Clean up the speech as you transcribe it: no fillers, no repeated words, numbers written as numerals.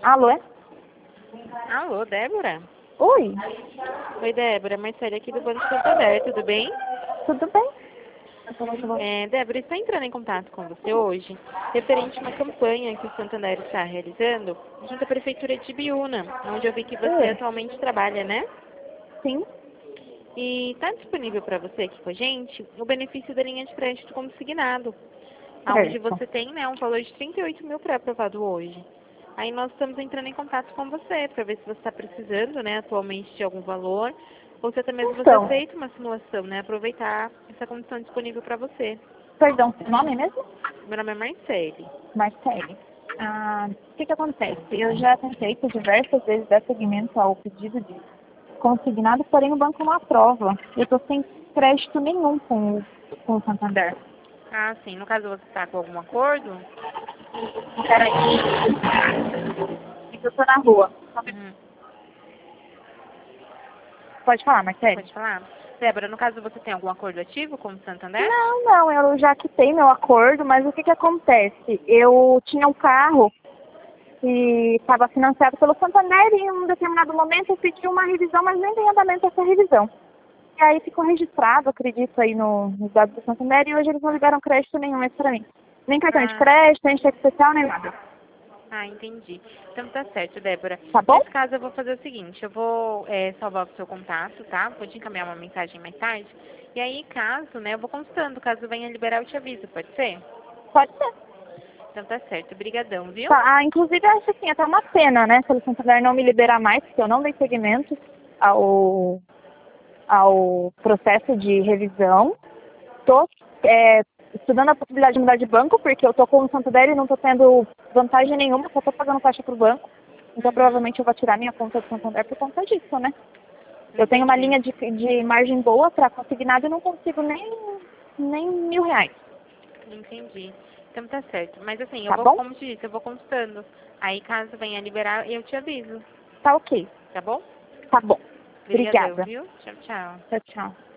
Alô, é? Alô, Débora? Oi, Oi, Débora. Marcela aqui do Banco Santander, tudo bem? tudo bem? Débora, está entrando em contato com você hoje, referente a uma campanha que o Santander está realizando junto à Prefeitura de Biúna, onde eu vi que você atualmente trabalha, né? Sim, E está disponível para você aqui com a gente o benefício da linha de crédito consignado, onde certo. você tem, né, um valor de 38 mil pré-aprovado hoje. Aí nós estamos entrando em contato com você para ver se você está precisando, né, atualmente de algum valor, ou se até mesmo você Então, aceita uma simulação, né, aproveitar essa condição disponível para você. perdão, seu nome mesmo? Meu nome é Marcele. Marcele. O que acontece? Eu já tentei por diversas vezes dar seguimento ao pedido de consignado, porém o banco não aprova. Eu estou sem crédito nenhum com o Santander. Ah, sim. No caso você está com algum acordo? Peraí. É que eu estou na rua. Uhum. Pode falar, Marcele? Pode falar? Débora, no caso você tem algum acordo ativo com o Santander? Não, eu já quitei meu acordo, mas o que acontece? Eu tinha um carro que estava financiado pelo Santander e em um determinado momento eu pedi uma revisão, mas nem tem andamento essa revisão. E aí ficou registrado, acredito, aí nos dados do Santander e hoje eles não liberam crédito nenhum mais para mim. Nem cartão de Ah, crédito, nem cheque especial, nem nada. entendi. Então tá certo, Débora. Tá bom? Nesse caso eu vou fazer o seguinte, eu vou salvar o seu contato, tá? Vou te encaminhar uma mensagem mais tarde. E aí, caso, né, eu vou constando, caso venha liberar, eu te aviso, pode ser? Pode ser. Então tá certo, brigadão, viu? Tá, inclusive eu acho assim, até uma pena, né, se o Santander não me liberar mais, porque eu não dei seguimento ao processo de revisão. Estou estudando a possibilidade de mudar de banco, porque eu estou com o Santander e não estou tendo vantagem nenhuma, só estou pagando taxa para o banco. Então, Uhum, provavelmente, eu vou tirar minha conta do Santander por conta disso, né? Eu tenho uma entendi, linha de margem boa para consignado e não consigo nem R$ 1.000, entendi. Então tá certo. Mas assim, eu tá vou, bom? como te disse, eu vou constando. Aí, caso venha liberar, eu te aviso, Tá ok. tá bom? Tá bom. Brigadão, Obrigada. viu? Tchau, tchau. Tchau, tchau.